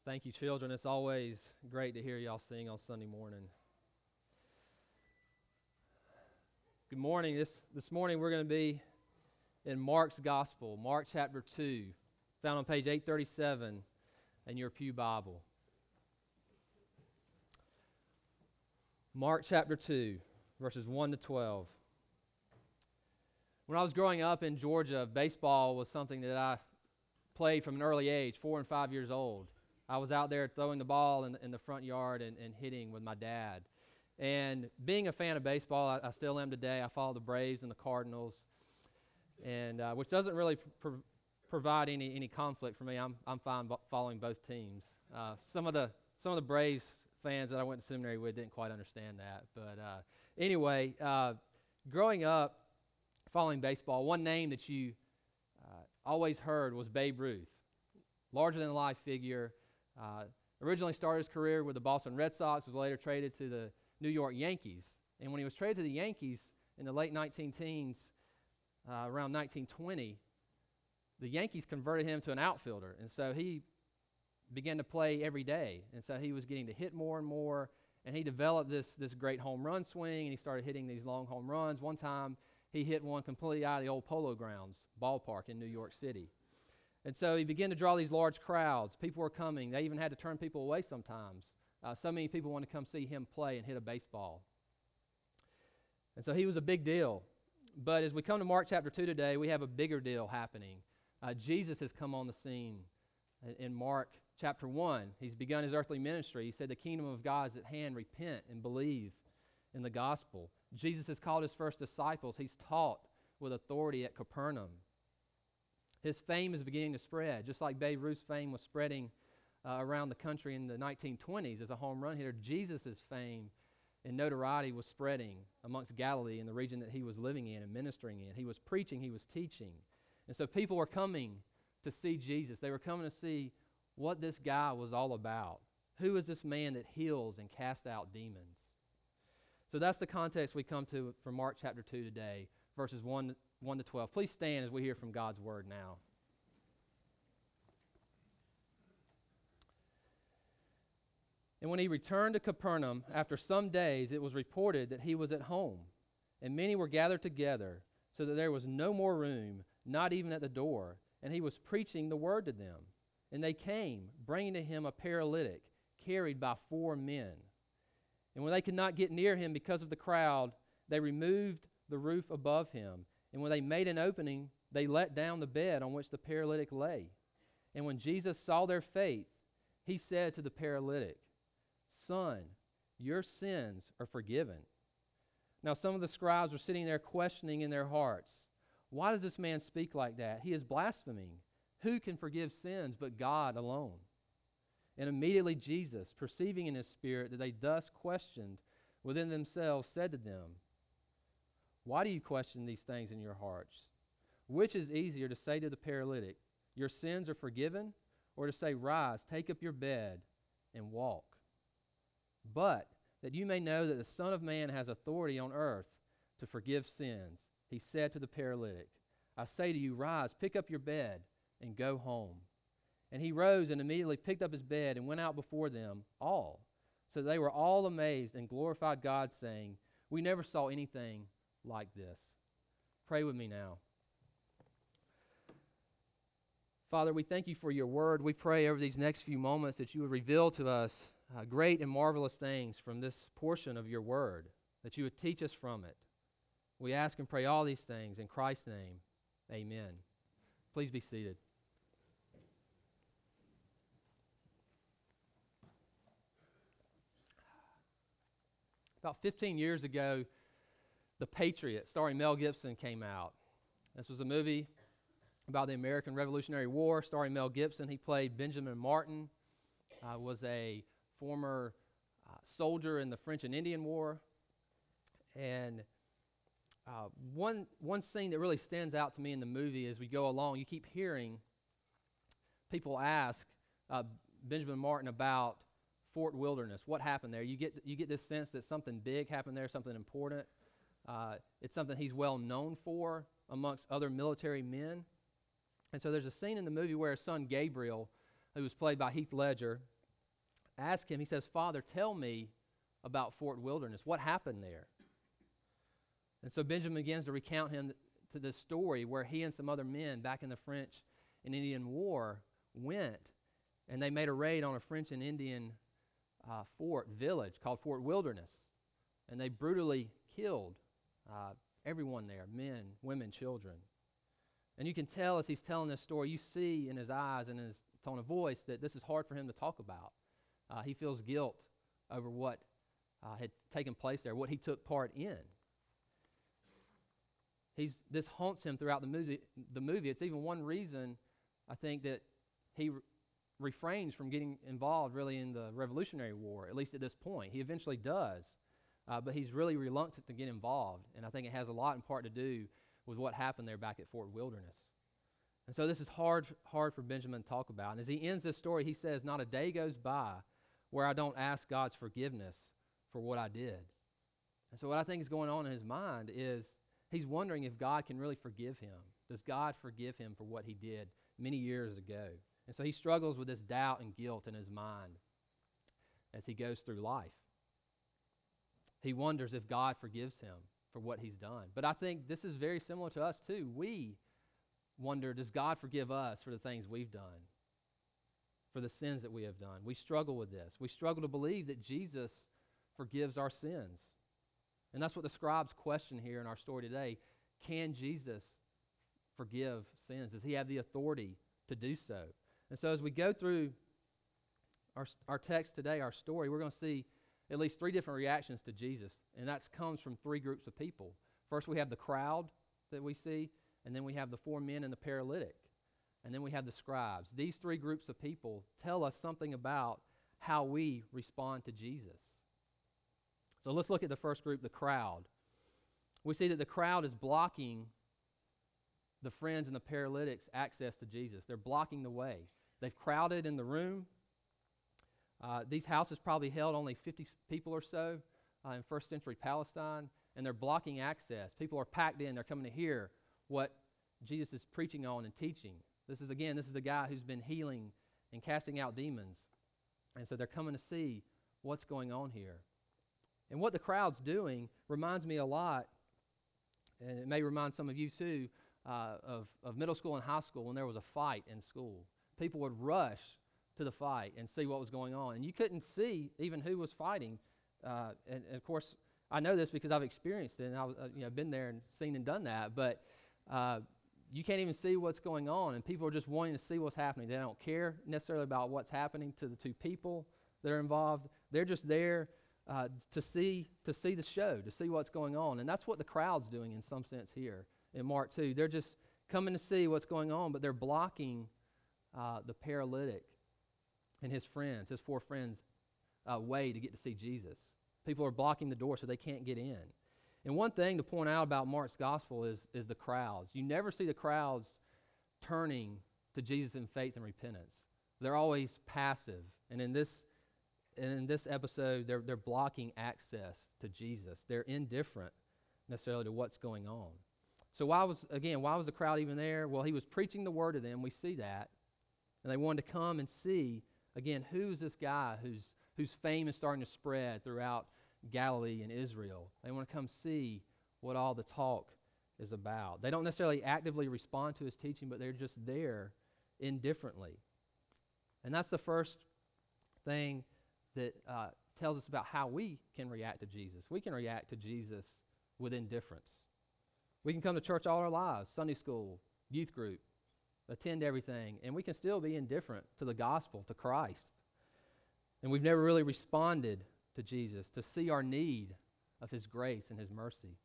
Thank you, children. It's always great to hear y'all sing on Sunday morning. Good morning. This morning we're going to be in Mark's Gospel, Mark chapter 2, found on page 837 in your Pew Bible. Mark chapter 2, verses 1 to 12. When I was growing up in Georgia, baseball was something that I played from an early age, 4 and 5 years old. I was out there throwing the ball in the front yard and hitting with my dad. And being a fan of baseball, I still am today. I follow the Braves and the Cardinals, and which doesn't really provide any conflict for me. I'm fine following both teams. Some of the Braves fans that I went to seminary with didn't quite understand that, but anyway, growing up following baseball, one name that you always heard was Babe Ruth, larger than life figure. Uh, Originally started his career with the Boston Red Sox, was later traded to the New York Yankees. And when he was traded to the Yankees in the late 19 teens, around 1920, the Yankees converted him to an outfielder. And so he began to play every day. And so he was getting to hit more and more. And he developed this great home run swing, and he started hitting these long home runs. One time, he hit one completely out of the old Polo Grounds ballpark in New York City. And so he began to draw these large crowds. People were coming. They even had to turn people away sometimes. So many people wanted to come see him play and hit a baseball. And so he was a big deal. But as we come to Mark chapter 2 today, we have a bigger deal happening. Jesus has come on the scene. In Mark chapter 1, he's begun his earthly ministry. He said, "The kingdom of God is at hand. Repent and believe in the gospel." Jesus has called his first disciples. He's taught with authority at Capernaum. His fame is beginning to spread, just like Babe Ruth's fame was spreading around the country in the 1920s as a home run hitter. Jesus' fame and notoriety was spreading amongst Galilee in the region that he was living in and ministering in. He was preaching, he was teaching. And so people were coming to see Jesus. They were coming to see what this guy was all about. Who is this man that heals and casts out demons? So that's the context we come to from Mark chapter 2 today, verses 1 to 12. Please stand as we hear from God's word now. And when he returned to Capernaum, after some days, it was reported that he was at home, and many were gathered together, so that there was no more room, not even at the door, and he was preaching the word to them. And they came, bringing to him a paralytic, carried by 4 men. And when they could not get near him because of the crowd, they removed the roof above him. And when they made an opening, they let down the bed on which the paralytic lay. And when Jesus saw their faith, he said to the paralytic, "Son, your sins are forgiven." Now some of the scribes were sitting there questioning in their hearts, "Why does this man speak like that? He is blaspheming. Who can forgive sins but God alone?" And immediately Jesus, perceiving in his spirit that they thus questioned within themselves, said to them, "Why do you question these things in your hearts? Which is easier to say to the paralytic, 'Your sins are forgiven,' or to say, 'Rise, take up your bed, and walk'? But that you may know that the Son of Man has authority on earth to forgive sins," he said to the paralytic, "I say to you, rise, pick up your bed, and go home." And he rose and immediately picked up his bed and went out before them all. So they were all amazed and glorified God, saying, "We never saw anything like this." Pray with me now. Father, we thank you for your word. We pray over these next few moments that you would reveal to us great and marvelous things from this portion of your word, that you would teach us from it. We ask and pray all these things in Christ's name. Amen. Please be seated. About 15 years ago, The Patriot, starring Mel Gibson, came out. This was a movie about the American Revolutionary War, starring Mel Gibson. He played Benjamin Martin, was a former soldier in the French and Indian War. And one scene that really stands out to me in the movie as we go along, you keep hearing people ask Benjamin Martin about Fort Wilderness, what happened there. You get this sense that something big happened there, something important. It's something he's well known for amongst other military men. And so there's a scene in the movie where his son Gabriel, who was played by Heath Ledger, ask him, he says, Father, tell me about Fort Wilderness. What happened there? And so Benjamin begins to recount him to this story where he and some other men back in the French and Indian War went and they made a raid on a French and Indian village called Fort Wilderness. And they brutally killed everyone there, men, women, children. And you can tell as he's telling this story, you see in his eyes and in his tone of voice that this is hard for him to talk about. He feels guilt over what had taken place there, what he took part in. This haunts him throughout the movie. It's even one reason, I think, that he refrains from getting involved really in the Revolutionary War, at least at this point. He eventually does, but he's really reluctant to get involved, and I think it has a lot in part to do with what happened there back at Fort Wilderness. And so this is hard for Benjamin to talk about. And as he ends this story, he says, not a day goes by where I don't ask God's forgiveness for what I did. And so what I think is going on in his mind is he's wondering if God can really forgive him. Does God forgive him for what he did many years ago? And so he struggles with this doubt and guilt in his mind as he goes through life. He wonders if God forgives him for what he's done. But I think this is very similar to us too. We wonder, does God forgive us for the things we've done, for the sins that we have done? We struggle with this. We struggle to believe that Jesus forgives our sins. And that's what the scribes question here in our story today. Can Jesus forgive sins? Does he have the authority to do so? And so as we go through our text today, our story, we're going to see at least three different reactions to Jesus. And that comes from three groups of people. First, we have the crowd that we see. And then we have the four men and the paralytic. And then we have the scribes. These three groups of people tell us something about how we respond to Jesus. So let's look at the first group, the crowd. We see that the crowd is blocking the friends and the paralytics' access to Jesus. They're blocking the way. They've crowded in the room. These houses probably held only 50 people or so in first century Palestine, and they're blocking access. People are packed in. They're coming to hear what Jesus is preaching on and teaching. This is the guy who's been healing and casting out demons. And so they're coming to see what's going on here. And what the crowd's doing reminds me a lot, and it may remind some of you too, of middle school and high school when there was a fight in school. People would rush to the fight and see what was going on. And you couldn't see even who was fighting. And of course, I know this because I've experienced it, and I've been there and seen and done that. But you can't even see what's going on, and people are just wanting to see what's happening. They don't care necessarily about what's happening to the two people that are involved. They're just there to see the show, to see what's going on. And that's what the crowd's doing in some sense here in Mark 2. They're just coming to see what's going on, but they're blocking the paralytic and his four friends' way to get to see Jesus. People are blocking the door so they can't get in. And one thing to point out about Mark's gospel is the crowds. You never see the crowds turning to Jesus in faith and repentance. They're always passive. And in this episode, they're blocking access to Jesus. They're indifferent necessarily to what's going on. So why was the crowd even there? Well, he was preaching the word to them. We see that. And they wanted to come and see, again, who's this guy whose fame is starting to spread throughout Galilee and Israel. They want to come see what all the talk is about. They don't necessarily actively respond to his teaching, but they're just there indifferently. And that's the first thing that tells us about how we can react to Jesus. We can react to Jesus with indifference. We can come to church all our lives, Sunday school, youth group, attend everything, and we can still be indifferent to the gospel, to Christ. And we've never really responded to Jesus, to see our need of his grace and his mercy.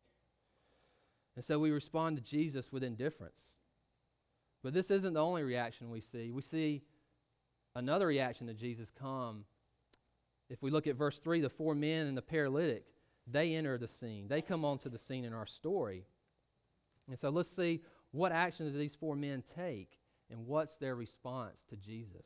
And so we respond to Jesus with indifference. But this isn't the only reaction we see. We see another reaction to Jesus come. If we look at verse 3, the four men and the paralytic, they enter the scene. They come onto the scene in our story. And so let's see what actions these four men take and what's their response to Jesus.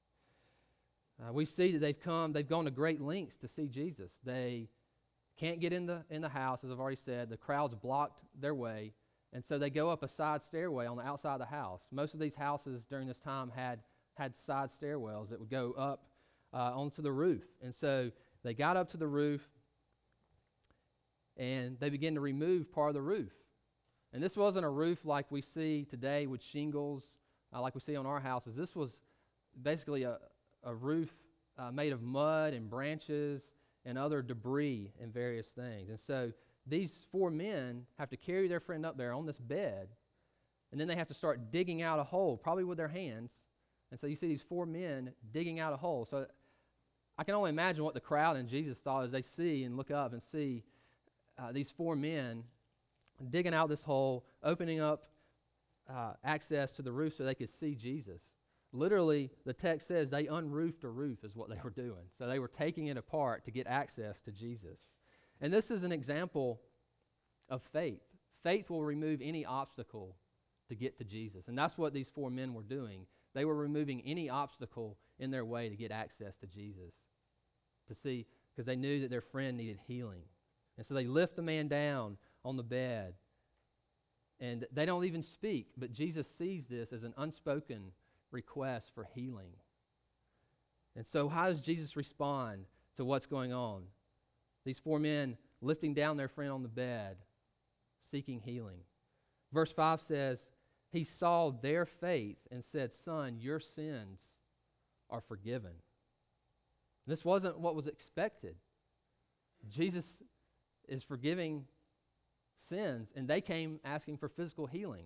We see that they've gone to great lengths to see Jesus. They can't get in the house, as I've already said. The crowd's blocked their way, and so they go up a side stairway on the outside of the house. Most of these houses during this time had side stairwells that would go up onto the roof. And so they got up to the roof, and they began to remove part of the roof. And this wasn't a roof like we see today with shingles, like we see on our houses. This was basically a roof made of mud and branches and other debris and various things. And so these four men have to carry their friend up there on this bed, and then they have to start digging out a hole, probably with their hands. And so you see these four men digging out a hole. So I can only imagine what the crowd and Jesus thought as they see and look up and see these four men digging out this hole, opening up access to the roof so they could see Jesus. Literally, the text says they unroofed a roof is what they were doing. So they were taking it apart to get access to Jesus. And this is an example of faith. Faith will remove any obstacle to get to Jesus. And that's what these four men were doing. They were removing any obstacle in their way to get access to Jesus, to see, because they knew that their friend needed healing. And so they lift the man down on the bed, and they don't even speak, but Jesus sees this as an unspoken request for healing. And so how does Jesus respond to what's going on? These four men lifting down their friend on the bed, seeking healing. Verse 5 says, he saw their faith and said, son, your sins are forgiven. This wasn't what was expected. Jesus is forgiving sins, and they came asking for physical healing.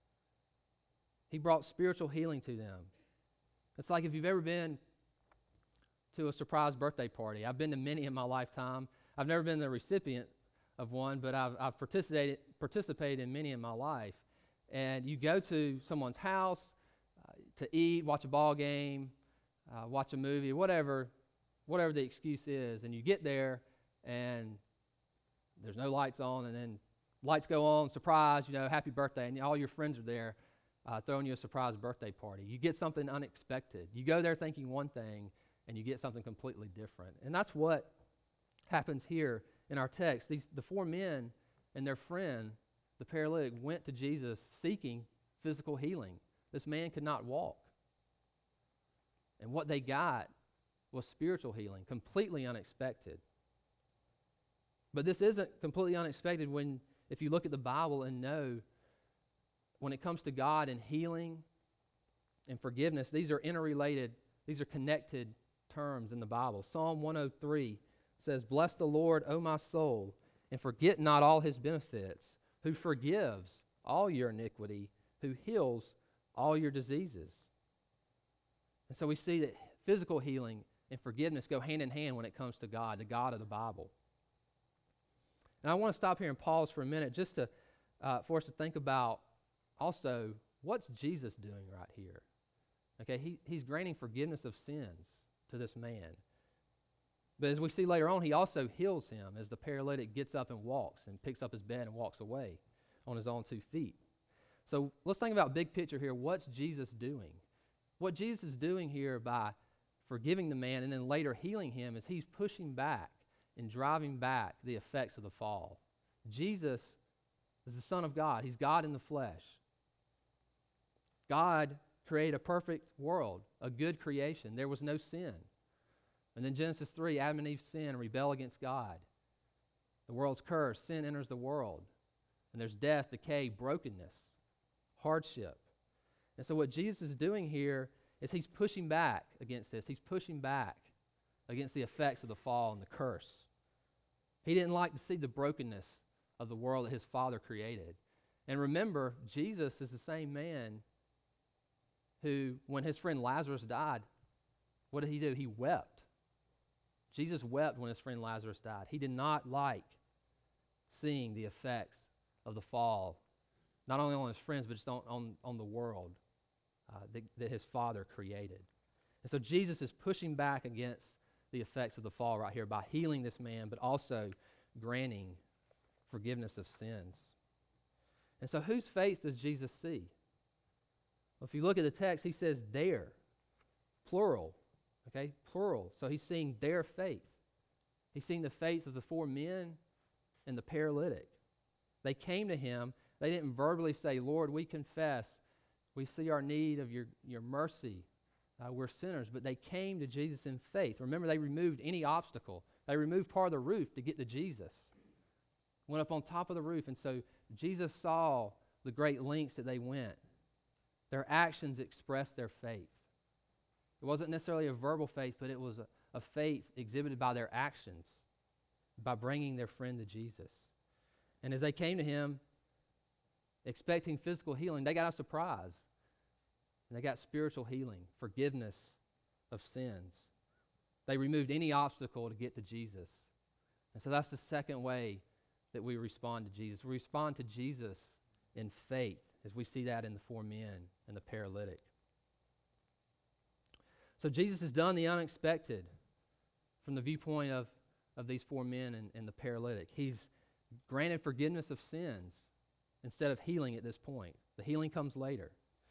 He brought spiritual healing to them. It's like if you've ever been to a surprise birthday party. I've been to many in my lifetime. I've never been the recipient of one, but I've participated in many in my life. And you go to someone's house to eat, watch a ball game, watch a movie, whatever the excuse is, and you get there and there's no lights on, and then lights go on, surprise, happy birthday, and all your friends are there throwing you a surprise birthday party. You get something unexpected. You go there thinking one thing, and you get something completely different. And that's what happens here in our text. The four men and their friend, the paralytic, went to Jesus seeking physical healing. This man could not walk. And what they got was spiritual healing, completely unexpected. But this isn't completely unexpected if you look at the Bible and know when it comes to God and healing and forgiveness, these are interrelated, these are connected terms in the Bible. Psalm 103 says, bless the Lord, O my soul, and forget not all his benefits, who forgives all your iniquity, who heals all your diseases. And so we see that physical healing and forgiveness go hand in hand when it comes to God, the God of the Bible. And I want to stop here and pause for a minute just to for us to think about also what's Jesus doing right here. Okay, he's granting forgiveness of sins to this man. But as we see later on, he also heals him as the paralytic gets up and walks and picks up his bed and walks away on his own 2 feet. So let's think about big picture here. What's Jesus doing? What Jesus is doing here by forgiving the man and then later healing him is he's pushing back and driving back the effects of the fall. Jesus is the Son of God. He's God in the flesh. God created a perfect world, a good creation. There was no sin. And then Genesis 3, Adam and Eve sin and rebel against God. The world's cursed. Sin enters the world. And there's death, decay, brokenness, hardship. And so what Jesus is doing here is he's pushing back against this. He's pushing back against the effects of the fall and the curse. He didn't like to see the brokenness of the world that his Father created. And remember, Jesus is the same man who, when his friend Lazarus died, what did he do? He wept. Jesus wept when his friend Lazarus died. He did not like seeing the effects of the fall, not only on his friends, but just on the world that his Father created. And so Jesus is pushing back against the effects of the fall right here by healing this man, but also granting forgiveness of sins. And so whose faith does Jesus see? Well, if you look at the text, he says their, plural, okay, plural. So he's seeing their faith. He's seeing the faith of the four men and the paralytic. They came to him. They didn't verbally say, Lord, we confess. We see our need of your mercy we're sinners, but they came to Jesus in faith. Remember, they removed any obstacle. They removed part of the roof to get to Jesus. Went up on top of the roof, and so Jesus saw the great lengths that they went. Their actions expressed their faith. It wasn't necessarily a verbal faith, but it was a faith exhibited by their actions, by bringing their friend to Jesus. And as they came to him, expecting physical healing, they got a surprise. And they got spiritual healing, forgiveness of sins. They removed any obstacle to get to Jesus. And so that's the second way that we respond to Jesus. We respond to Jesus in faith, as we see that in the 4 men and the paralytic. So Jesus has done the unexpected from the viewpoint of these 4 men and the paralytic. He's granted forgiveness of sins instead of healing at this point. The healing comes later.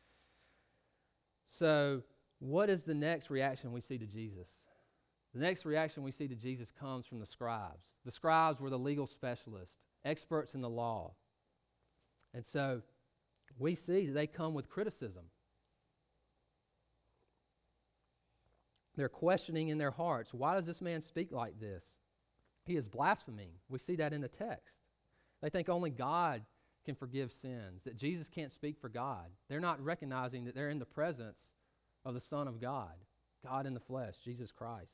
So what is the next reaction we see to Jesus? The next reaction we see to Jesus comes from the scribes. The scribes were the legal specialists, experts in the law. And so we see that they come with criticism. They're questioning in their hearts, why does this man speak like this? He is blaspheming. We see that in the text. They think only God can forgive sins, that Jesus can't speak for God. They're not recognizing that they're in the presence of the Son of God, God in the flesh, Jesus Christ.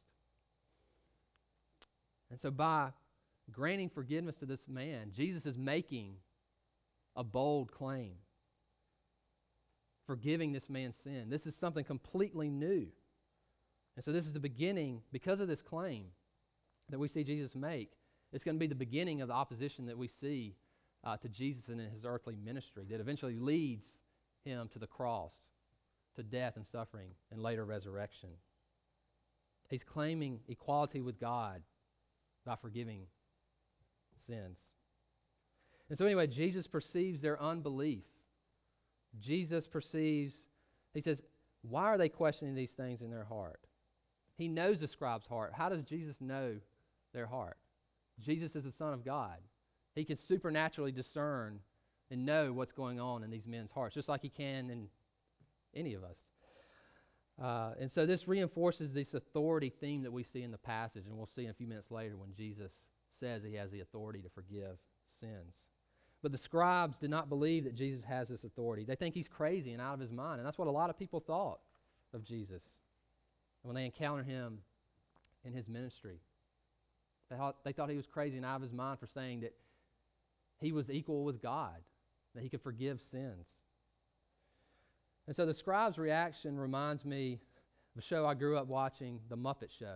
And so by granting forgiveness to this man, Jesus is making a bold claim, forgiving this man's sin. This is something completely new. And so this is the beginning, because of this claim that we see Jesus make, it's going to be the beginning of the opposition that we see to Jesus in his earthly ministry that eventually leads him to the cross, to death and suffering, and later resurrection. He's claiming equality with God by forgiving sins. And so anyway, Jesus perceives their unbelief. Jesus perceives, he says, why are they questioning these things in their heart? He knows the scribe's heart. How does Jesus know their heart? Jesus is the Son of God. He can supernaturally discern and know what's going on in these men's hearts, just like he can in any of us. And so this reinforces this authority theme that we see in the passage, and we'll see in a few minutes later when Jesus says he has the authority to forgive sins. But the scribes did not believe that Jesus has this authority. They think he's crazy and out of his mind, and that's what a lot of people thought of Jesus when they encountered him in his ministry. They thought he was crazy and out of his mind for saying that he was equal with God, that he could forgive sins. And so the scribe's reaction reminds me of a show I grew up watching, The Muppet Show.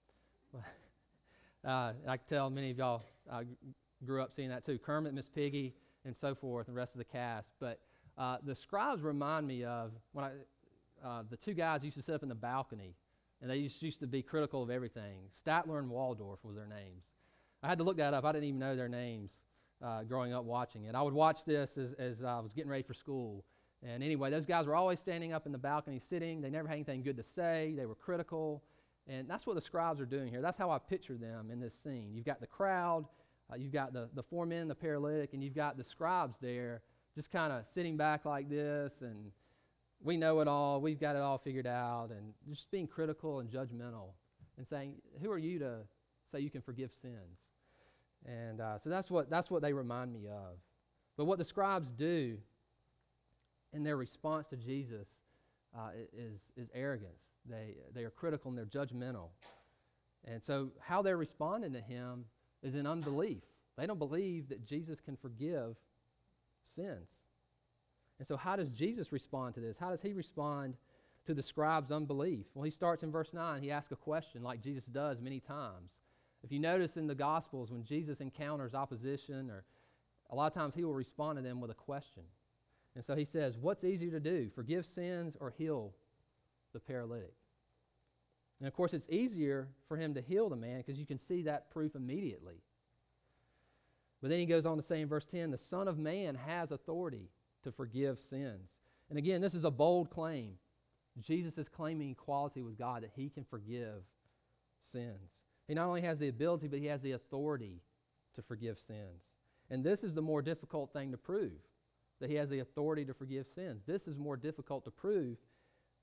I can tell many of y'all grew up seeing that too. Kermit, Miss Piggy, and so forth, and the rest of the cast. But the scribes remind me of when the 2 guys used to sit up in the balcony, and they used to be critical of everything. Statler and Waldorf was their names. I had to look that up. I didn't even know their names growing up watching it. I would watch this as I was getting ready for school. And anyway, those guys were always standing up in the balcony sitting. They never had anything good to say. They were critical. And that's what the scribes are doing here. That's how I picture them in this scene. You've got the crowd, you've got the 4 men, the paralytic, and you've got the scribes there just kind of sitting back like this, and we know it all, we've got it all figured out, and just being critical and judgmental and saying, who are you to say you can forgive sins? And so that's what they remind me of. But what the scribes do in their response to Jesus is arrogance. They are critical and they're judgmental. And so how they're responding to him is in unbelief. They don't believe that Jesus can forgive sins. And so how does Jesus respond to this? How does he respond to the scribes' unbelief? Well, he starts in verse 9. He asks a question like Jesus does many times. If you notice in the Gospels, when Jesus encounters opposition, or a lot of times he will respond to them with a question. And so he says, what's easier to do, forgive sins or heal the paralytic? And of course, it's easier for him to heal the man because you can see that proof immediately. But then he goes on to say in verse 10, the Son of Man has authority to forgive sins. And again, this is a bold claim. Jesus is claiming equality with God, that he can forgive sins. He not only has the ability, but he has the authority to forgive sins. And this is the more difficult thing to prove, that he has the authority to forgive sins. This is more difficult to prove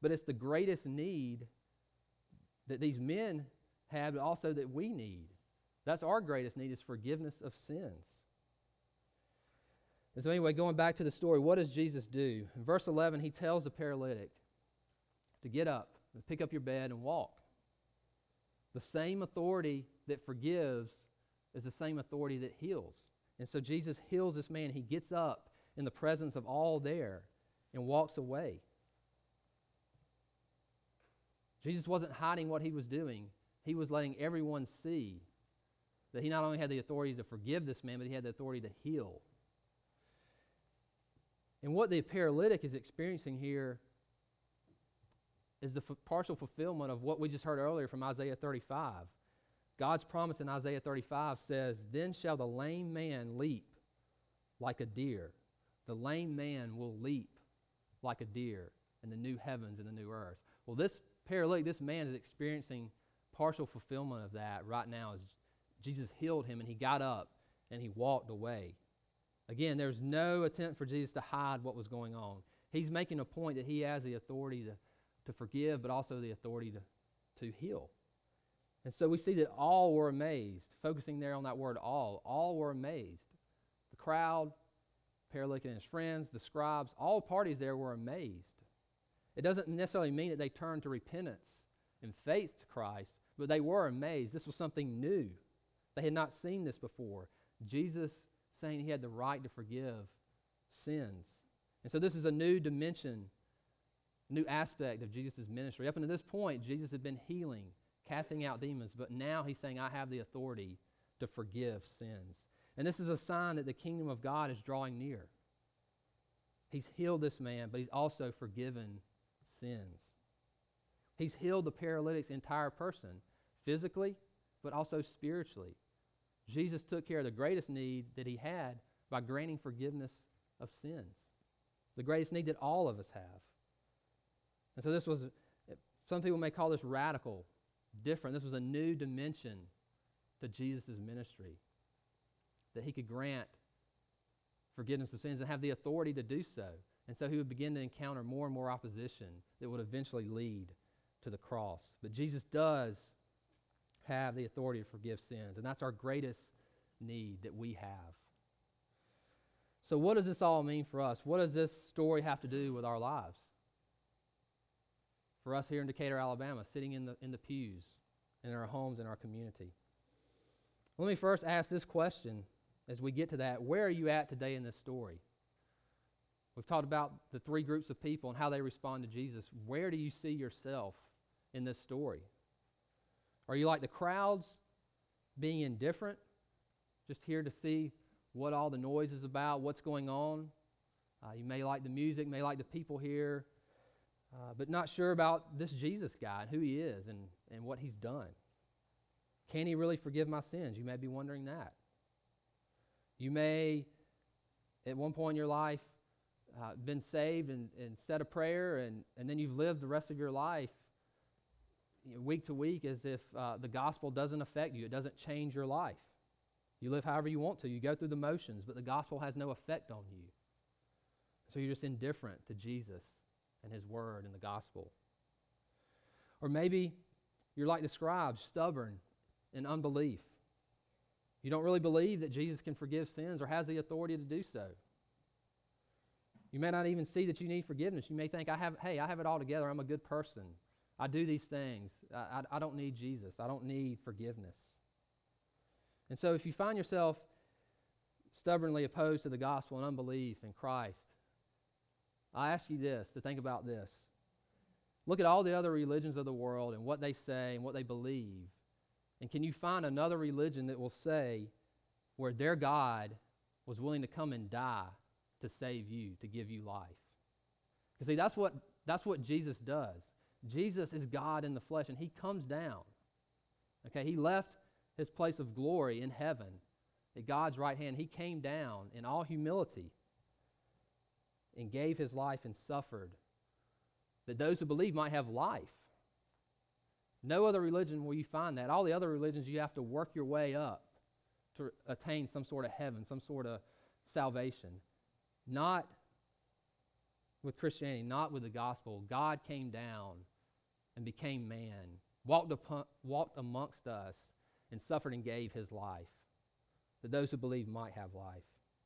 but it's the greatest need that these men have, but also that we need. That's our greatest need, is forgiveness of sins. And so anyway, going back to the story, what does Jesus do? In verse 11, he tells the paralytic to get up, and pick up your bed and walk. The same authority that forgives is the same authority that heals. And so Jesus heals this man. He gets up in the presence of all there and walks away. Jesus wasn't hiding what he was doing. He was letting everyone see that he not only had the authority to forgive this man, but he had the authority to heal. And what the paralytic is experiencing here is the partial fulfillment of what we just heard earlier from Isaiah 35. God's promise in Isaiah 35 says, "Then shall the lame man leap like a deer." The lame man will leap like a deer in the new heavens and the new earth. Well, this paralytic, this man is experiencing partial fulfillment of that right now as Jesus healed him and he got up and he walked away. Again, there's no attempt for Jesus to hide what was going on. He's making a point that he has the authority to forgive, but also the authority to heal. And so we see that all were amazed, focusing there on that word all were amazed. The crowd, paralytic and his friends, the scribes, all parties there were amazed. It doesn't necessarily mean that they turned to repentance and faith to Christ, but they were amazed. This was something new. They had not seen this before. Jesus saying he had the right to forgive sins. And so this is a new dimension, new aspect of Jesus' ministry. Up until this point, Jesus had been healing, casting out demons, but now he's saying, I have the authority to forgive sins. And this is a sign that the kingdom of God is drawing near. He's healed this man, but he's also forgiven sins. He's healed the paralytic's entire person, physically, but also spiritually. Jesus took care of the greatest need that he had by granting forgiveness of sins, the greatest need that all of us have. And so this was, some people may call this radical, different. This was a new dimension to Jesus' ministry, that he could grant forgiveness of sins and have the authority to do so. And so he would begin to encounter more and more opposition that would eventually lead to the cross. But Jesus does have the authority to forgive sins, and that's our greatest need that we have. So what does this all mean for us? What does this story have to do with our lives? For us here in Decatur, Alabama, sitting in the pews, in our homes, in our community. Let me first ask this question as we get to that. Where are you at today in this story? We've talked about the three groups of people and how they respond to Jesus. Where do you see yourself in this story? Are you like the crowds, being indifferent, just here to see what all the noise is about, what's going on? You may like the music, may like the people here, but not sure about this Jesus guy and who he is and what he's done. Can he really forgive my sins? You may be wondering that. You may, at one point in your life, been saved and said a prayer, and then you've lived the rest of your life week to week as if the gospel doesn't affect you. It doesn't change your life. You live however you want to. You go through the motions, but the gospel has no effect on you. So you're just indifferent to Jesus and his word and the gospel. Or maybe you're like the scribes, stubborn in unbelief. You don't really believe that Jesus can forgive sins or has the authority to do so. You may not even see that you need forgiveness. You may think, I have it all together. I'm a good person. I do these things. I don't need Jesus. I don't need forgiveness. And so if you find yourself stubbornly opposed to the gospel and unbelief in Christ, I ask you to think about this. Look at all the other religions of the world and what they say and what they believe. And can you find another religion that will say where their God was willing to come and die to save you, to give you life? Because see, that's what Jesus does. Jesus is God in the flesh, and he comes down. Okay, he left his place of glory in heaven at God's right hand. He came down in all humility and gave his life and suffered that those who believe might have life. No other religion will you find that. All the other religions, you have to work your way up to attain some sort of heaven, some sort of salvation. Not with Christianity, not with the gospel. God came down and became man, walked amongst us, and suffered and gave his life, that those who believe might have life.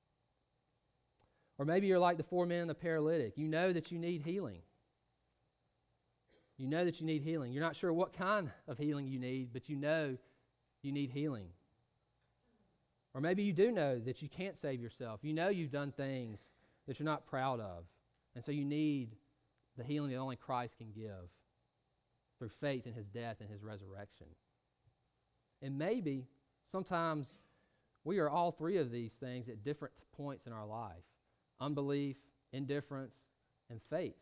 Or maybe you're like the 4 men and the paralytic. You know that you need healing. You know that you need healing. You're not sure what kind of healing you need, but you know you need healing. Or maybe you do know that you can't save yourself. You know you've done things that you're not proud of. And so you need the healing that only Christ can give through faith in his death and his resurrection. And maybe sometimes we are all three of these things at different points in our life: unbelief, indifference, and faith.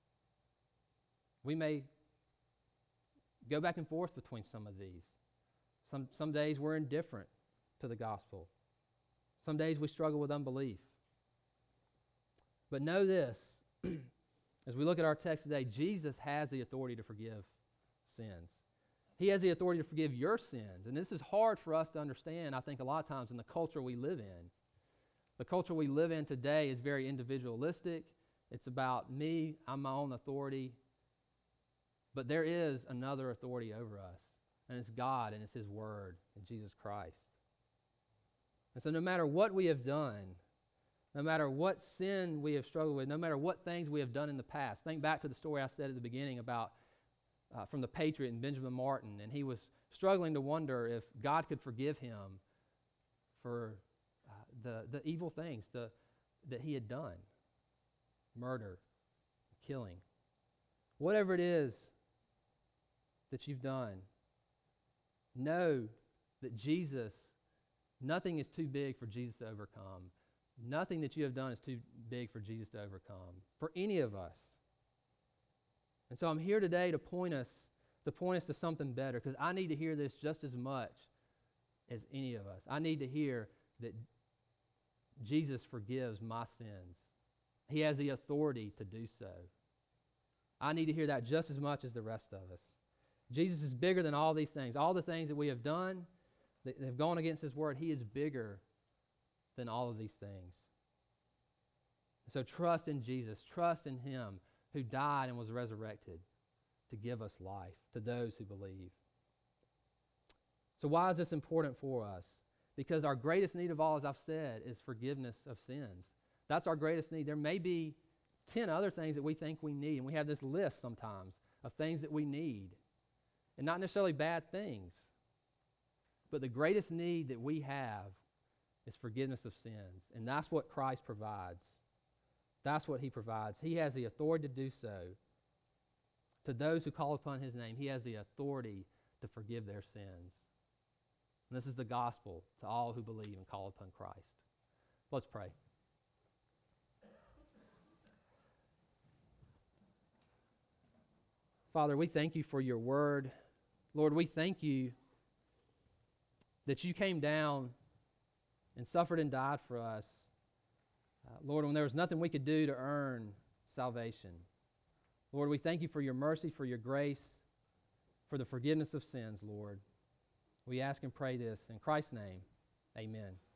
We may go back and forth between some of these. Some days we're indifferent to the gospel. Some days we struggle with unbelief. But know this, as we look at our text today, Jesus has the authority to forgive sins. He has the authority to forgive your sins. And this is hard for us to understand, I think, a lot of times in the culture we live in. The culture we live in today is very individualistic. It's about me, I'm my own authority. But there is another authority over us, and it's God, and it's his word, and Jesus Christ. And so no matter what we have done, no matter what sin we have struggled with, no matter what things we have done in the past, think back to the story I said at the beginning about from the Patriot and Benjamin Martin, and he was struggling to wonder if God could forgive him for the evil things that he had done: murder, killing. Whatever it is that you've done, know that Jesus, nothing is too big for Jesus to overcome. Nothing that you have done is too big for Jesus to overcome, for any of us. And so I'm here today to point us to something better, because I need to hear this just as much as any of us. I need to hear that Jesus forgives my sins. He has the authority to do so. I need to hear that just as much as the rest of us. Jesus is bigger than all these things. All the things that we have done that have gone against his word, he is bigger than all of these things. So trust in Jesus. Trust in him who died and was resurrected to give us life to those who believe. So why is this important for us? Because our greatest need of all, as I've said, is forgiveness of sins. That's our greatest need. There may be 10 other things that we think we need, and we have this list sometimes of things that we need, and not necessarily bad things. But the greatest need that we have is forgiveness of sins, and that's what Christ provides. That's what he provides. He has the authority to do so. To those who call upon his name, he has the authority to forgive their sins. And this is the gospel to all who believe and call upon Christ. Let's pray. Father, we thank you for your word. Lord, we thank you that you came down and suffered and died for us. Lord, when there was nothing we could do to earn salvation. Lord, we thank you for your mercy, for your grace, for the forgiveness of sins, Lord. We ask and pray this in Christ's name. Amen.